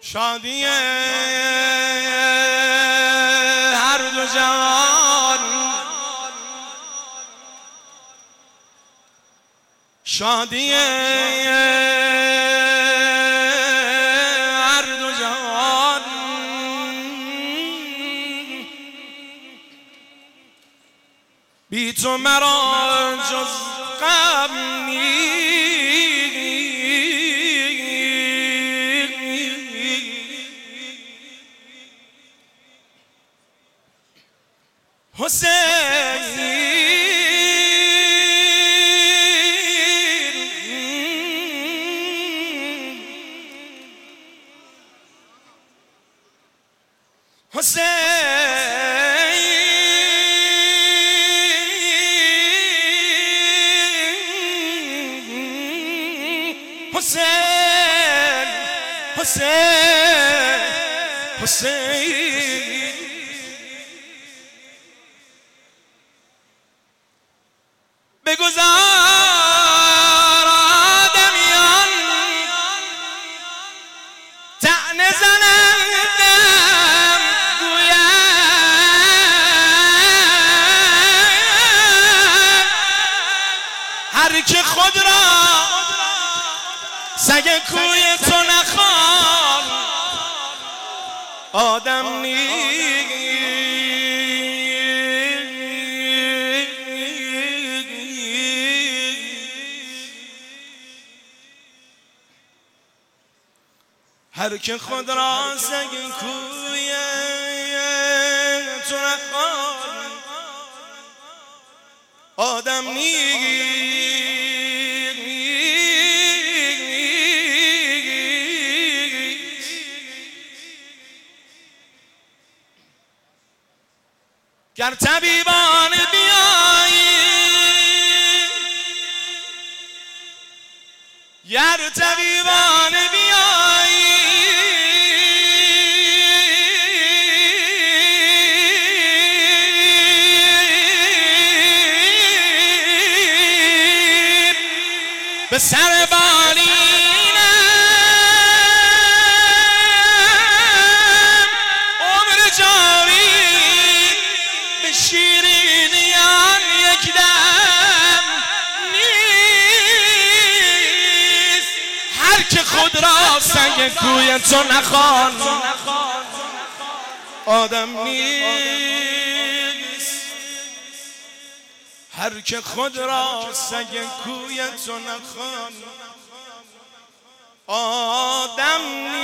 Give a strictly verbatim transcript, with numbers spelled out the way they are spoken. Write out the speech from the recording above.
شادی هر دو جهان، شادی هر دو جهان، بی تو مرا جز غم نیست. حسین حسین حسین حسین حسین بگذار آدمیان طعنه زنندم گویم هر که خود را سگ کوی تو نخوان آدم نیست. هر که خود را سگ کوی تو نخوان آدم نیست. گر طبیبان بیایی گر طبیبان بیایی به سر بالینم عمر جاوی به شیرینیان یک دم نیست. هر که خود را سگ کوی تو نخوان آدم نیست. هر که خود را سگ کوی تو نخوان آدم نیست.